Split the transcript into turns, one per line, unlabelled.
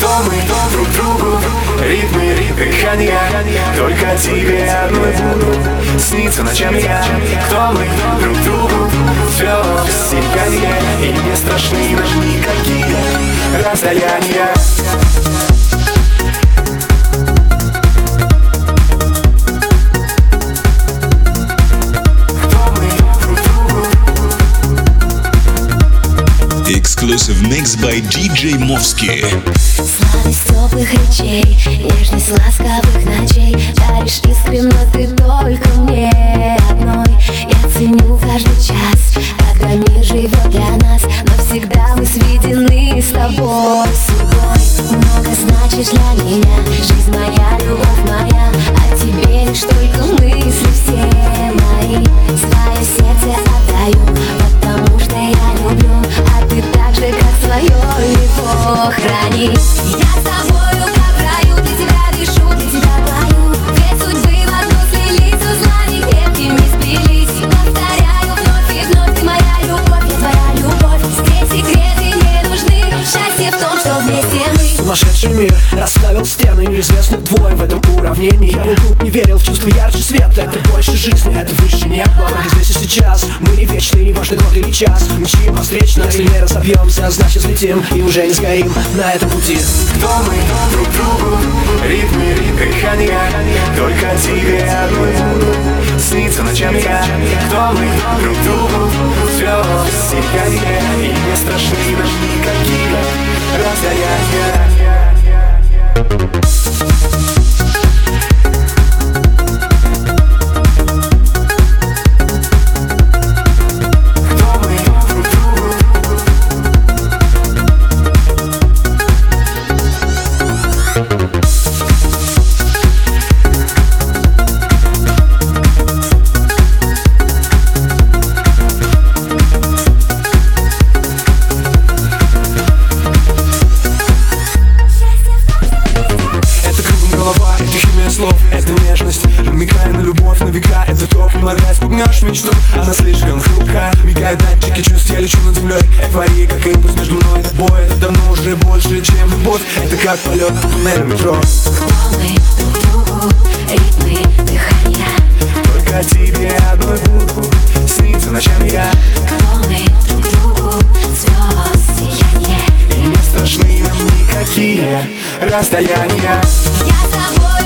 Кто мы друг другу, ритмы, дыхания, только тебе одной буду сниться ночами я. Кто мы друг другу, все сияние, и не страшны нам никакие расстояния.
Exclusive mix by DJ Movski.
Сладость теплых речей, нежность ласковых ночей. Даришь искренне, но ты только мне одной. Я ценю каждый час, когда мир живет для нас, но всегда мы сведены с тобой судьбой. Много значишь для меня, жизнь моя, любовь моя. О тебе лишь только мысли все мои. Свое сердце отдаю, потому что я люблю, а ты так же, как свое его храни. Я с тобою как в раю, для тебя дышу, для тебя пою. Две судьбы в одну слились, узлами крепкими сплелись. Повторяю вновь и вновь, ты моя любовь, я твоя любовь. Здесь секреты не нужны, счастье в том, что вместе мы.
Сумасшедший мир расставил стены, неизвестных двое в этом уравнении. Я вдруг не верил в чувство ярче света. Это больше жизни, это выше неба. Здесь и сейчас мы не вечны, не важно год или час. Мчим встречно, если не разобьемся, значит взлетим и уже не сгорим на этом пути.
Кто мы друг другу, ритмы, дыхания, только тебе одной буду сниться ночами я. Кто мы друг другу, все сияние, и не страшны нам никакие расстояния. Это нежность, намекая на любовь на века. Это топ, моргать, пугнешь мечту, она слишком хрупкая. Мигают датчики чувств, я лечу над землей. Эйфория, как импульс между мной и тобой. Это давно уже больше, чем любовь. Это как полет по туннелю метро.
Кто мы друг другу, ритмы, дыхания,
только тебе одной буду сниться ночами я.
кто мы друг другу, звезд сияние,
И не страшны нам никакие расстояния.
я с тобой.